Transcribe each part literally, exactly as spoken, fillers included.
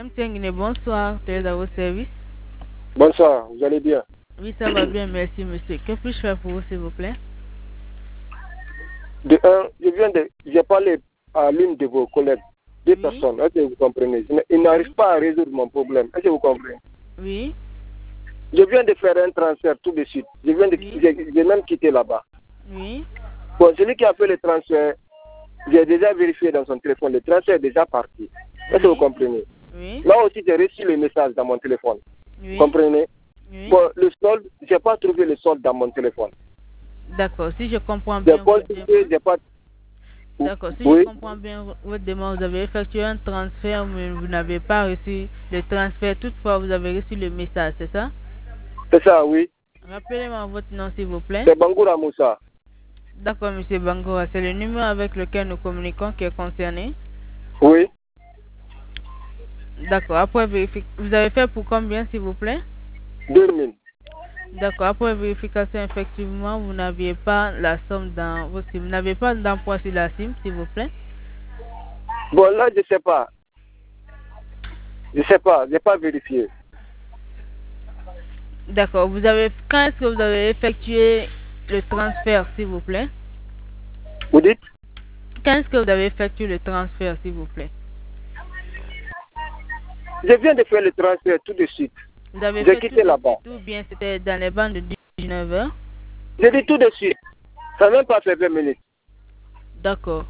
M T N, bonsoir, tu es à vos services. Bonsoir, vous allez bien? Oui, ça va bien, merci monsieur. Que puis-je faire pour vous, s'il vous plaît? De un, je viens de, j'ai parlé à l'une de vos collègues, deux Oui. personnes, est-ce que vous comprenez? Ils n'arrivent Oui. pas à résoudre mon problème, est-ce que vous comprenez? Oui. Je viens de faire un transfert tout de suite, je viens de, Oui. j'ai, j'ai même quitté là-bas. Oui. Bon, celui qui a fait le transfert, j'ai déjà vérifié dans son téléphone, le transfert est déjà parti. Est-ce que vous Oui. comprenez? Oui. Là aussi, j'ai reçu le message dans mon téléphone. Oui. Vous comprenez? Oui. Bon, le solde, j'ai pas trouvé le solde dans mon téléphone. D'accord, si je comprends J'ai bien votre consulté, demande. j'ai pas. D'accord, si je Oui. comprends bien votre demande, vous avez effectué un transfert, mais vous n'avez pas reçu le transfert. Toutefois, vous avez reçu le message, c'est ça? C'est ça, oui. Rappelez-moi votre nom, s'il vous plaît. C'est Bangoura Moussa. D'accord, monsieur Bangoura, c'est le numéro avec lequel nous communiquons qui est concerné. Oui. D'accord, après vérification, vous avez fait pour combien, s'il vous plaît? deux mille. D'accord, après vérification, effectivement, vous n'aviez pas la somme dans vos SIM. Vous n'avez pas d'emploi sur la SIM, s'il vous plaît? Bon, là, je ne sais pas. Je ne sais pas. Je n'ai pas vérifié. D'accord, vous avez, quand est-ce que vous avez effectué le transfert, s'il vous plaît? Vous dites? Quand est-ce que vous avez effectué le transfert, s'il vous plaît? Je viens de faire le transfert tout de suite. Vous avez J'ai fait tout quitté de là-bas. suite ou bien c'était dans les bandes de dix-neuf heures? J'ai dit tout de suite. Ça n'a même pas fait vingt minutes. D'accord.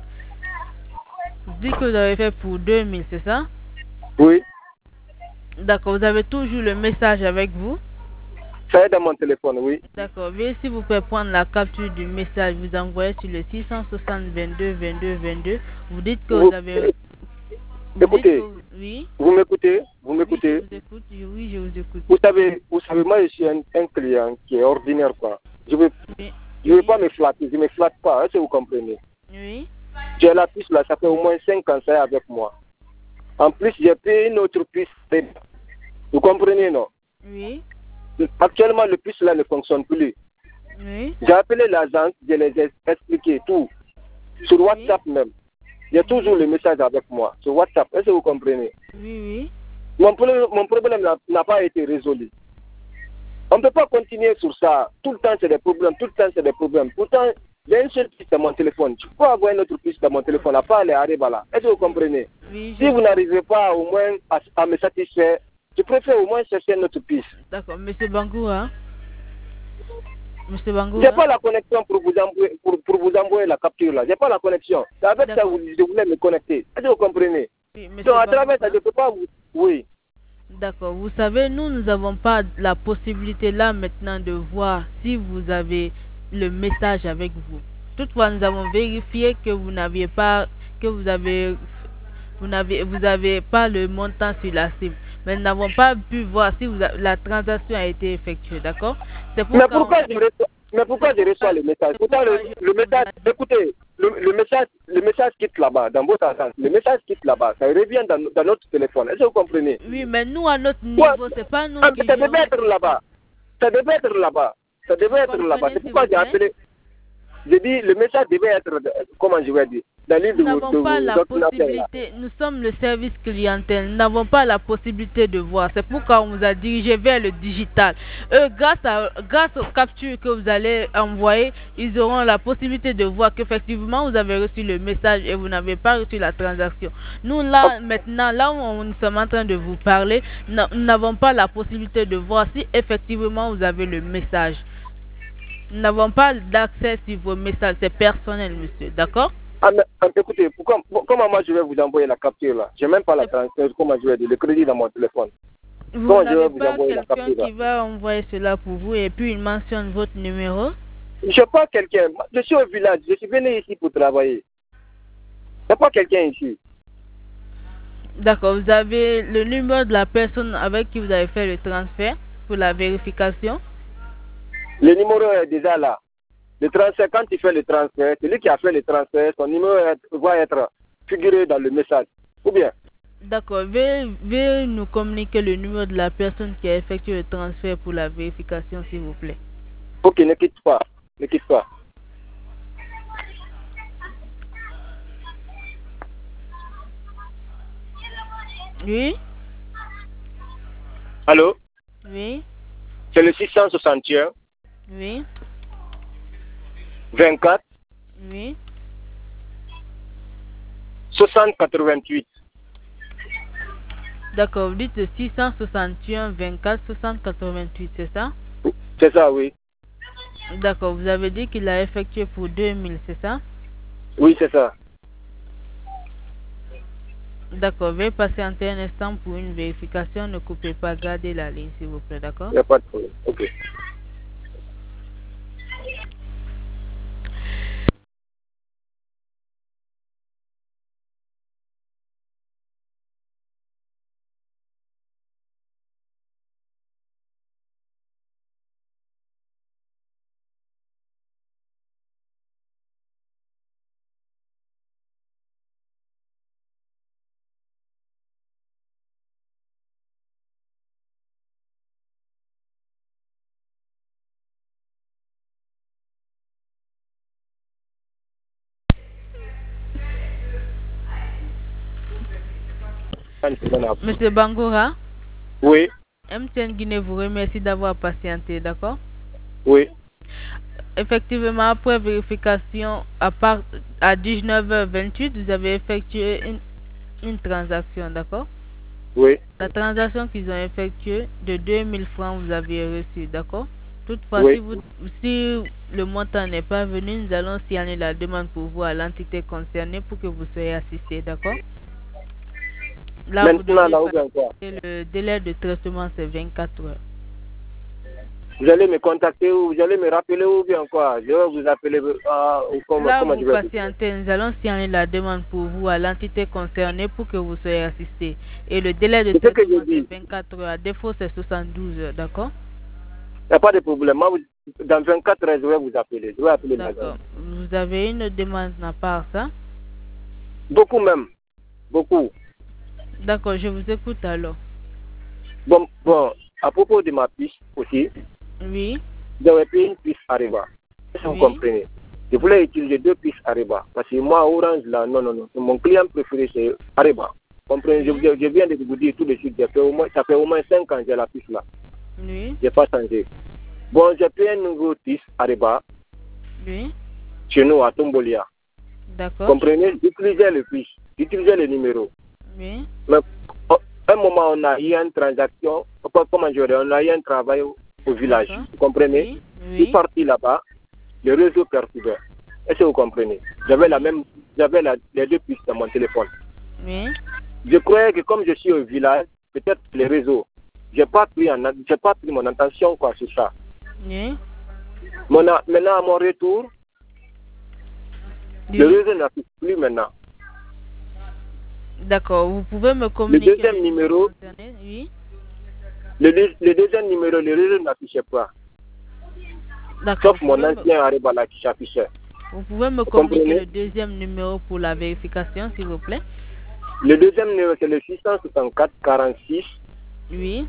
Vous dites que vous avez fait pour deux mille, c'est ça? Oui. D'accord, vous avez toujours le message avec vous? Ça est dans mon téléphone, oui. D'accord, veuillez s'il vous plaît prendre la capture du message, vous envoyez sur le six cent soixante vingt-deux vingt-deux vingt-deux. Vous dites que Vous, vous avez... Vous dites que... écoutez, vous- Oui? vous m'écoutez? Vous Oui, je m'écoutez? vous écoute. Je- Oui, je vous écoute. Vous savez, vous savez, moi, je suis un, un client qui est ordinaire, quoi. Je ne veux, Oui. je veux Oui. pas me flatter. Je ne me flatte pas. Est-ce que vous comprenez? Oui. J'ai la puce là, ça fait au moins cinq ans, ça est avec moi. En plus, j'ai payé une autre puce. Vous comprenez, non? Oui. Actuellement, le puce là ne fonctionne plus. Oui. J'ai appelé l'agence, je les ai expliqué tout. Sur WhatsApp même. J'ai toujours le message avec moi. Sur WhatsApp. Est-ce que vous comprenez? Oui, oui. Mon problème, mon problème n'a- n'a pas été résolu. On ne peut pas continuer sur ça. Tout le temps, c'est des problèmes. Tout le temps, c'est des problèmes. Pourtant, j'ai une seule piste dans mon téléphone. Je peux avoir une autre piste dans mon téléphone, à part les Aribala. Est-ce que vous comprenez? Oui, Si je... vous n'arrivez pas au moins à, à me satisfaire, je préfère au moins chercher une autre piste. D'accord, monsieur Bangoura. Monsieur J'ai Bangoura. pas la connexion pour vous envoyer, pour, pour vous envoyer la capture là. J'ai pas la connexion. C'est avec ça que D'accord. je voulais me connecter. Est-ce que vous comprenez? Oui, monsieur Donc à travers ça, Bangoura. je ne peux pas vous. Oui. D'accord. Vous savez, nous, nous n'avons pas la possibilité là maintenant de voir si vous avez le message avec vous. Toutefois, nous avons vérifié que vous n'aviez pas, que vous avez, vous n'avez, vous avez pas le montant sur la cible. Mais nous n'avons pas pu voir si vous a- la transaction a été effectuée. D'accord? C'est Mais pourquoi, pourquoi je reçois, mais c'est pourquoi je reçois pourquoi, le message? c'est Pourtant, pourquoi le, je le vous message, a dit. écoutez, le, le message, le message quitte là-bas, dans votre agence. Le message quitte là-bas. Ça revient dans, dans notre téléphone. Est-ce que vous comprenez? Oui, mais nous, à notre Ouais. niveau, c'est pas nous Ah, qui ça devait gérons être tout ça. là-bas. Ça devait être là-bas. Ça devait Vous être là-bas. comprenez, C'est s'il pourquoi vous j'ai plaît? appelé. J'ai dit, le message devait être, comment je vais dire, dans le livre Nous de, vos- n'avons de, pas vos la ordinateurs là. possibilité, nous sommes le service clientèle, nous n'avons pas la possibilité de voir. C'est pourquoi on vous a dirigé vers le digital. Eux, grâce, à, grâce aux captures que vous allez envoyer, ils auront la possibilité de voir qu'effectivement vous avez reçu le message et vous n'avez pas reçu la transaction. Nous, là, maintenant, là où on- nous sommes en train de vous parler, n'a- nous n'avons pas la possibilité de voir si effectivement vous avez le message. Nous n'avons pas d'accès sur vos messages, c'est personnel, monsieur. D'accord? Ah, mais, ah, écoutez, pourquoi, pour- comment moi je vais vous envoyer la capture là? J'ai même pas la C'est- transfert, comment je vais dire, le crédit dans mon téléphone. Vous Comment je vais n'avez vous pas envoyer la quelqu'un capture là? qui va envoyer cela pour vous et puis il mentionne votre numéro? Je n'ai pas quelqu'un. Je suis au village. Je suis venu ici pour travailler. Il n'y a pas quelqu'un ici. D'accord, vous avez le numéro de la personne avec qui vous avez fait le transfert pour la vérification? Le numéro est déjà là. Le transfert, quand il fait le transfert, celui qui a fait le transfert, son numéro est- va être figuré dans le message. Ou bien, D'accord, veuillez, veuillez nous communiquer le numéro de la personne qui a effectué le transfert pour la vérification, s'il vous plaît. ok, ne quitte pas. Ne quitte pas. Oui. Allô? Oui. C'est le six cent soixante et un. Oui. vingt-quatre. Oui. soixante quatre-vingt-huit. D'accord, vous dites le six cent soixante et un vingt-quatre soixante quatre-vingt-huit, c'est ça? C'est ça, oui. D'accord, vous avez dit qu'il a effectué pour deux mille, c'est ça? Oui, c'est ça. D'accord, veuillez patienter un instant pour une vérification. Ne coupez pas, gardez la ligne s'il vous plaît, d'accord? Il n'y a pas de problème. Ok. Monsieur Bangoura? Oui. M T N Guinée vous remercie d'avoir patienté, d'accord? Oui. Effectivement, après vérification, à, part, à dix-neuf heures vingt-huit, vous avez effectué une, une transaction, d'accord? Oui. La transaction qu'ils ont effectuée de deux mille francs, vous avez reçu, d'accord? Toutefois, Oui. si, vous, si le montant n'est pas venu, nous allons signaler la demande pour vous à l'entité concernée pour que vous soyez assisté, d'accord? Là, Maintenant, vous devez là, où bien quoi? le délai de traitement, c'est vingt-quatre heures. Vous allez me contacter ou vous allez me rappeler ou bien quoi? Je vais vous appeler. Euh, comment, Là, comment vous je vais dire? patientez, nous allons signaler la demande pour vous à l'entité concernée pour que vous soyez assisté. Et le délai de C'est ce que je traitement, c'est dis. vingt-quatre heures. À défaut, c'est soixante-douze heures, d'accord? Il n'y a pas de problème. Moi, vous- dans vingt-quatre heures, je vais vous appeler. Je vais appeler D'accord. l'agence. Vous avez une demande à part ça? Beaucoup même. Beaucoup. D'accord, je vous écoute alors. Bon, bon, à propos de ma piste aussi, Oui. j'avais pris une piste Areba. Si vous Oui. comprenez. Je voulais utiliser deux pistes Areba. Parce que moi, Orange, là, non, non, non. Mon client préféré, c'est Areba. Comprenez, Oui. je, je viens de vous dire tout de suite, fait au moins, ça fait au moins cinq ans que j'ai la piste là. Oui. Je n'ai pas changé. Bon, j'ai pris un nouveau piste Areba Oui. chez nous à Tombolia. D'accord. Comprenez, j'utilisais le piste, j'utilisais le numéro. Oui. Mais à un moment, on a eu une transaction, comment je dirais, on a eu un travail au, au village. Vous comprenez? Oui. Je suis Oui. parti là-bas, le réseau perturbé. Est-ce que vous comprenez? J'avais la même, j'avais la, les deux pistes dans mon téléphone. Oui. Je croyais que comme je suis au village, peut-être le réseau, j'ai pas pris en, j'ai pas pris mon attention quoi sur ça. Oui. Mon, maintenant à mon retour, Oui. le réseau n'affiche plus maintenant. D'accord, vous pouvez me communiquer Le deuxième numéro, concerné? Oui. le, le deuxième numéro, le réseau n'affichait pas. D'accord. Sauf mon ancien me... Areba là qui s'affichait. Vous pouvez me vous communiquer comprenez? le deuxième numéro pour la vérification, s'il vous plaît? Le deuxième numéro, c'est le six cent soixante-quatre quarante-six. Oui.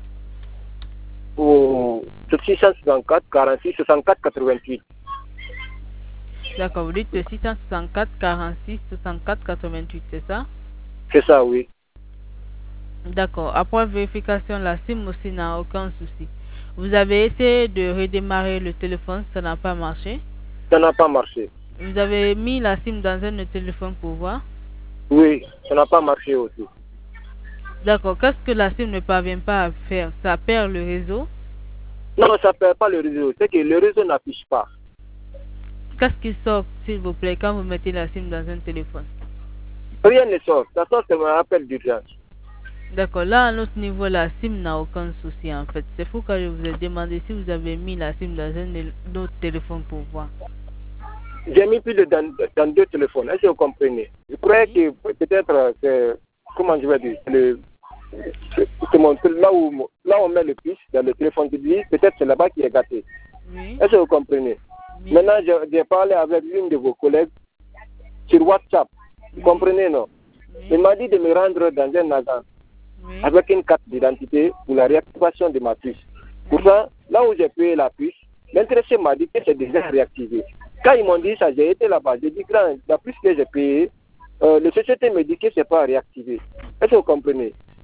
Ou six cent soixante-quatre quarante-six soixante-quatre quatre-vingt-huit. D'accord, vous dites six cent soixante-quatre quarante-six soixante-quatre quatre-vingt-huit, c'est ça? C'est ça, oui. D'accord. Après vérification, la SIM aussi n'a aucun souci. Vous avez essayé de redémarrer le téléphone, ça n'a pas marché? Ça n'a pas marché. Vous avez mis la SIM dans un autre téléphone pour voir? Oui, ça n'a pas marché aussi. D'accord. Qu'est-ce que la SIM ne parvient pas à faire? Ça perd le réseau? Non, ça ne perd pas le réseau. C'est que le réseau n'affiche pas. Qu'est-ce qui sort, s'il vous plaît, quand vous mettez la SIM dans un téléphone? Rien ne sort. Ça sort seulement un appel d'urgence. D'accord. Là, à notre niveau, la SIM n'a aucun souci, en fait. C'est pourquoi je vous ai demandé si vous avez mis la SIM dans un autre téléphone pour voir. J'ai mis plus de dans, dans deux téléphones. Est-ce que vous comprenez? Je croyais oui. que peut-être c'est, comment je vais dire, le, c'est mon, là, où, là où on met le plus dans le téléphone qui dit, peut-être c'est là-bas qui est gâté. Oui. Est-ce que vous comprenez? Oui. Maintenant, j'ai parlé avec l'une de vos collègues sur WhatsApp. Vous oui. comprenez, non? Oui. Il m'a dit de me rendre dans un agent oui. avec une carte d'identité pour la réactivation de ma puce. Oui. Pourtant, là où j'ai payé la puce, l'intéressé m'a dit que c'est déjà réactivé. Quand ils m'ont dit ça, j'ai été là-bas. J'ai dit, grand, la puce que j'ai payée, euh, la société me dit que ce n'est pas réactivé. Est-ce que vous comprenez?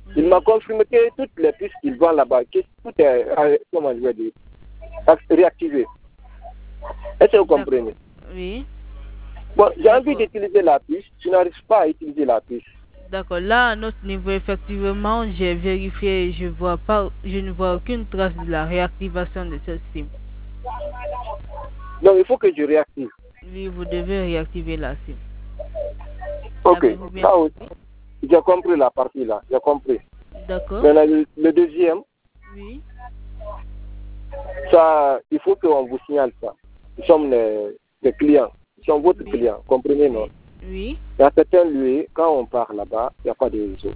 Il m'a confirmé que toutes les puces qu'ils vendent là-bas, que tout est, euh, comment je vais dire, réactivé. Est-ce que vous comprenez? Oui. Bon, j'ai envie d'utiliser la puce, je n'arrive pas à utiliser la puce. D'accord. Là, à notre niveau, effectivement, j'ai vérifié et je vois pas, je ne vois aucune trace de la réactivation de cette SIM. Donc, il faut que je réactive. Oui, vous devez réactiver la SIM. Ok, ça aussi. J'ai compris la partie là, j'ai compris. D'accord. Maintenant, le, le deuxième, oui. Ça, il faut qu'on vous signale ça. Nous sommes les, les clients, nous sommes votre oui. client, comprenez, non? Oui. Il y a certains lieux, quand on part là-bas, il n'y a pas de réseau.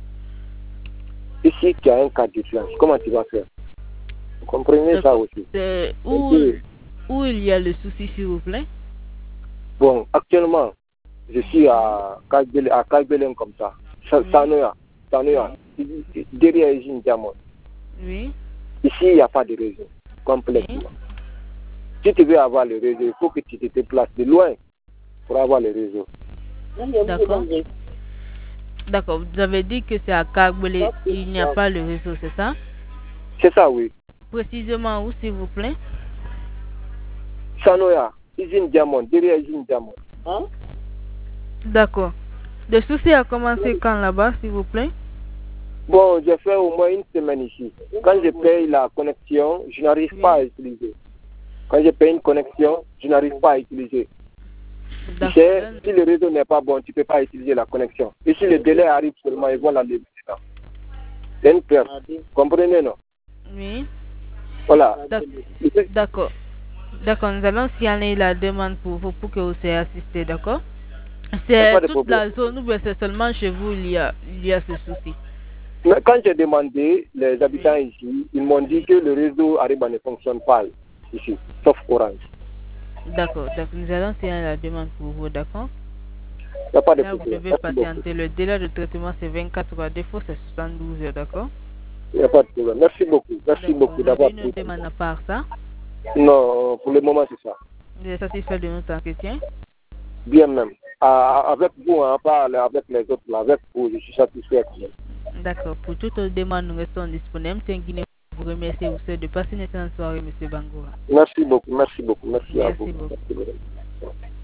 Ici, il y a un cas d'urgence, comment tu vas faire? Vous comprenez ça aussi? Où, où il y a le souci, s'il vous plaît? Bon, actuellement, je suis à Kalbelen comme ça. Sanoya, Sanoya, derrière Usine Diamond. Oui. Ici, il n'y a pas de réseau, complètement. Oui. Si tu veux avoir le réseau, il faut que tu te déplaces de loin pour avoir le réseau. D'accord. D'accord. Vous avez dit que c'est à Kalbelen, il n'y a pas le réseau, c'est ça? C'est ça, oui. Précisément où, s'il vous plaît? Sanoya, Usine Diamond, derrière Usine Diamond. Hein? D'accord. Le souci a commencé quand là-bas, s'il vous plaît? Bon, j'ai fait au moins une semaine ici. Quand je paye la connexion, je n'arrive oui. pas à utiliser. Quand je paye une connexion, je n'arrive pas à utiliser. Tu sais, si le réseau n'est pas bon, tu ne peux pas utiliser la connexion. Et si le délai arrive seulement, ils vont l'enlever. C'est une perte. Comprenez, non? Oui. Voilà. D'accord. D'accord, nous allons signaler la demande pour vous pour que vous soyez assisté, d'accord? C'est toute la zone ou c'est seulement chez vous il y a, il y a ce souci? Mais quand j'ai demandé, les habitants oui. ici, ils m'ont dit que le réseau Ariba ne fonctionne pas ici, sauf Orange. D'accord, donc nous allons signaler la demande pour vous, d'accord? Il n'y a pas de Là, problème. Vous devez patienter. Le délai de traitement c'est vingt-quatre heures, défaut c'est soixante-douze heures, d'accord? Il n'y a pas de problème. Merci beaucoup. Merci beaucoup d'avoir pris. Une demande à part ça? Non, pour le moment c'est ça. Vous êtes satisfait de notre entretien? Bien même. Ah, avec vous, hein, pas avec les autres, là, avec vous, je suis satisfait. D'accord. Pour toute autre demande, nous restons disponibles. Tenguine, vous remercie vous de passer une excellente soirée, M. Bangoura. Merci beaucoup, merci beaucoup, merci, merci à vous. Beaucoup. Merci beaucoup.